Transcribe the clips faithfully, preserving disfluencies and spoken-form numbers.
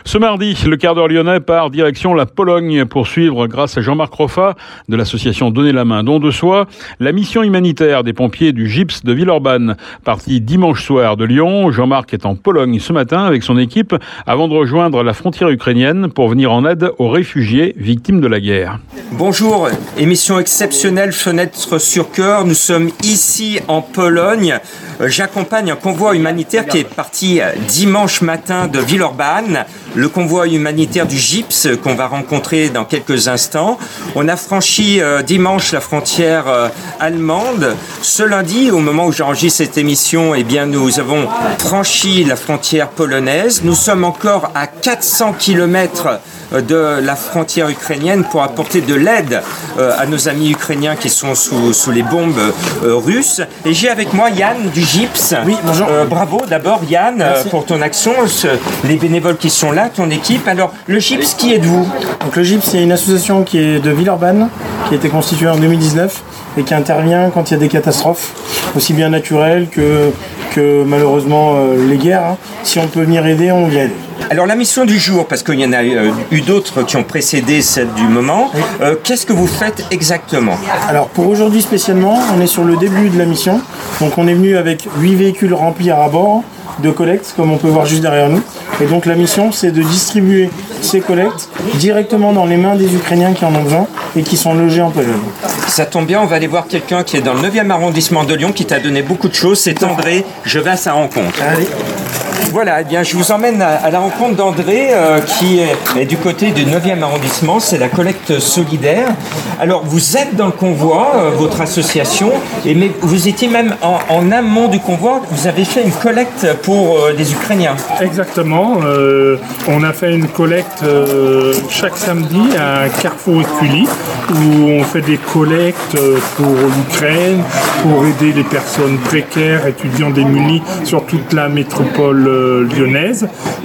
Ce mardi, le quart d'heure lyonnais part direction la Pologne pour suivre, grâce à Jean-Marc Roffa de l'association Donner la main, don de soi, la mission humanitaire des pompiers du G I P S de Villeurbanne. Parti dimanche soir de Lyon, Jean-Marc est en Pologne ce matin avec son équipe avant de rejoindre la frontière ukrainienne pour venir en aide aux réfugiés victimes de la guerre. Bonjour, émission exceptionnelle Fenêtre sur Cœur. Nous sommes ici en Pologne. J'accompagne un convoi humanitaire qui est parti dimanche matin de Villeurbanne. Le convoi humanitaire du G I P S qu'on va rencontrer dans quelques instants. On a franchi euh, dimanche la frontière euh, allemande. Ce lundi, au moment où j'enregistre cette émission, eh bien, nous avons franchi la frontière polonaise. Nous sommes encore à quatre cents kilomètres de la frontière ukrainienne pour apporter de l'aide euh, à nos amis ukrainiens qui sont sous, sous les bombes euh, russes. Et j'ai avec moi Yann du G I P S. Oui, bonjour. Euh, bravo d'abord Yann euh, pour ton action, ce, les bénévoles qui sont là, ton équipe. Alors le G I P S, qui êtes-vous? Donc le G I P S, c'est une association qui est de Villeurbanne, qui a été constituée en deux mille dix-neuf et qui intervient quand il y a des catastrophes, aussi bien naturelles que, que malheureusement euh, les guerres. Hein. Si on peut venir aider, on vient aider. Alors la mission du jour, parce qu'il y en a eu, eu d'autres qui ont précédé celle du moment, oui. euh, qu'est-ce que vous faites exactement? Alors pour aujourd'hui spécialement, on est sur le début de la mission. Donc on est venu avec huit véhicules remplis à bord de collecte, comme on peut voir juste derrière nous. Et donc la mission, c'est de distribuer ces collectes directement dans les mains des Ukrainiens qui en ont besoin et qui sont logés en Pologne. Ça tombe bien, on va aller voir quelqu'un qui est dans le neuvième arrondissement de Lyon, qui t'a donné beaucoup de choses. C'est André, je vais à sa rencontre. Allez. Voilà, eh bien, je vous emmène à, à la rencontre d'André, euh, qui est, est du côté du neuvième arrondissement, c'est la collecte solidaire. Alors, vous êtes dans le convoi, euh, votre association, et mais vous étiez même en, en amont du convoi, vous avez fait une collecte pour euh, les Ukrainiens. Exactement, euh, on a fait une collecte euh, chaque samedi à Carrefour Écully, où on fait des collectes pour l'Ukraine, pour aider les personnes précaires, étudiants démunis sur toute la métropole lyonnaise,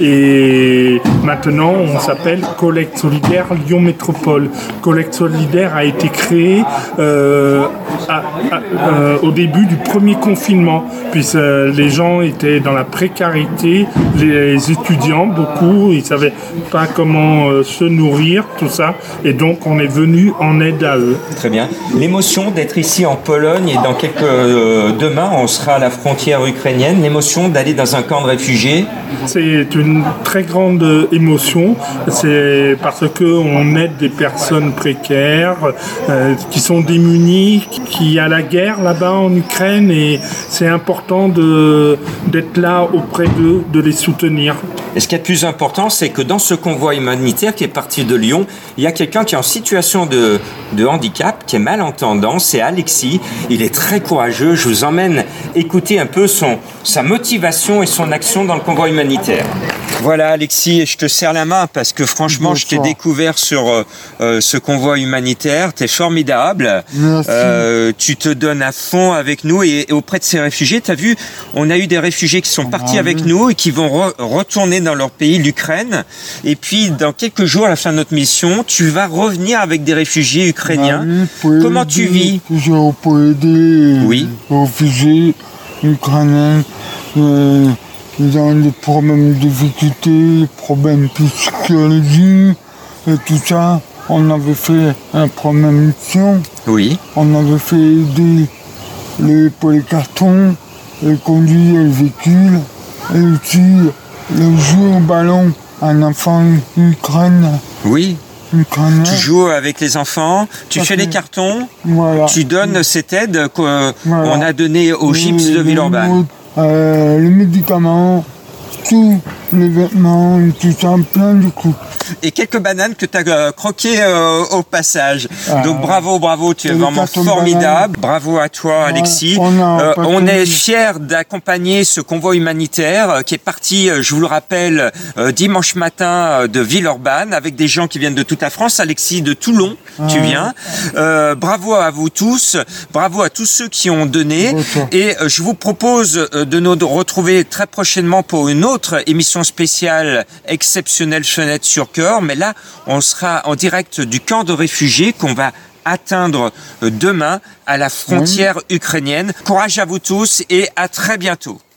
et maintenant on s'appelle Collecte Solidaire Lyon Métropole. Collecte Solidaire a été créée euh, à, à, euh, au début du premier confinement, puisque euh, les gens étaient dans la précarité, les étudiants beaucoup, ils ne savaient pas comment euh, se nourrir, tout ça, et donc on est venu en aide à eux. Très bien. L'émotion d'être ici en Pologne, et dans quelques euh, demain on sera à la frontière ukrainienne, l'émotion d'aller dans un camp de réfugiés. C'est une très grande émotion, c'est parce qu'on aide des personnes précaires euh, qui sont démunies, qui y a la guerre là-bas en Ukraine, et c'est important de, d'être là auprès d'eux, de les soutenir. Et ce qui est le plus important, c'est que dans ce convoi humanitaire qui est parti de Lyon, il y a quelqu'un qui est en situation de, de handicap, qui est malentendant, c'est Alexis. Il est très courageux. Je vous emmène écouter un peu son, sa motivation et son action dans le convoi humanitaire. Voilà Alexis, je te serre la main parce que franchement, Bonsoir. Je t'ai découvert sur euh, ce convoi humanitaire. T'es formidable. Euh, tu te donnes à fond avec nous et, et auprès de ces réfugiés. T'as vu, on a eu des réfugiés qui sont partis ah, avec oui. nous et qui vont re- retourner dans leur pays, l'Ukraine. Et puis, dans quelques jours, à la fin de notre mission, tu vas revenir avec des réfugiés ukrainiens. Ah, oui, Comment tu vis? On peut aider oui. les réfugiés ukrainiens. Euh, Ils ont des problèmes de difficultés, des problèmes psychologiques et tout ça. On avait fait un première mission. Oui. On avait fait aider les, pour les cartons, et conduire le véhicule, et aussi le jouer au ballon à un enfant Ukraine. Oui. Ukrainien. Tu joues avec les enfants, tu Parce fais les cartons, voilà. Tu donnes cette aide qu'on voilà. a donnée au G I P S de Villeurbanne. Euh, les médicaments, tous les vêtements, tout ça, plein de coups. Et quelques bananes que tu as euh, croquées euh, au passage. Ah, Donc bravo, bravo, tu es vraiment formidable. Bravo à toi Alexis. Ouais, on, euh, on est fiers d'accompagner ce convoi humanitaire euh, qui est parti, euh, je vous le rappelle, euh, dimanche matin euh, de Villeurbanne avec des gens qui viennent de toute la France. Alexis de Toulon, ah, tu viens. Euh, bravo à vous tous, bravo à tous ceux qui ont donné. Bon, et euh, je vous propose euh, de nous retrouver très prochainement pour une autre émission spéciale exceptionnelle Fenêtre sur Cœur, mais là, on sera en direct du camp de réfugiés qu'on va atteindre demain à la frontière oui. ukrainienne. Courage à vous tous et à très bientôt.